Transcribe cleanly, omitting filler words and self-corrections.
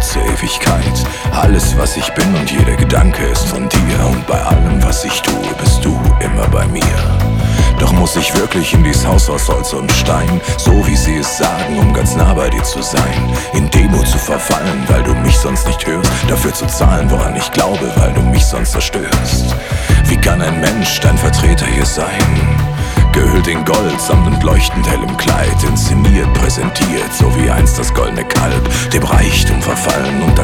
zur Ewigkeit. Alles, was ich bin und jeder Gedanke ist von dir. Und bei allem, was ich tue, bist du immer bei mir. Doch muss ich wirklich in dies Haus aus Holz und Stein, so wie sie es sagen, um ganz nah bei dir zu sein? In Demut zu verfallen, weil du mich sonst nicht hörst, dafür zu zahlen, woran ich glaube, weil du mich sonst zerstörst. Wie kann ein Mensch dein Vertreter hier sein? Gehüllt in Gold, samt und leuchtend hellem Kleid, inszeniert, präsentiert, so wie einst das goldene Kalb, dem Reichtum verfallen und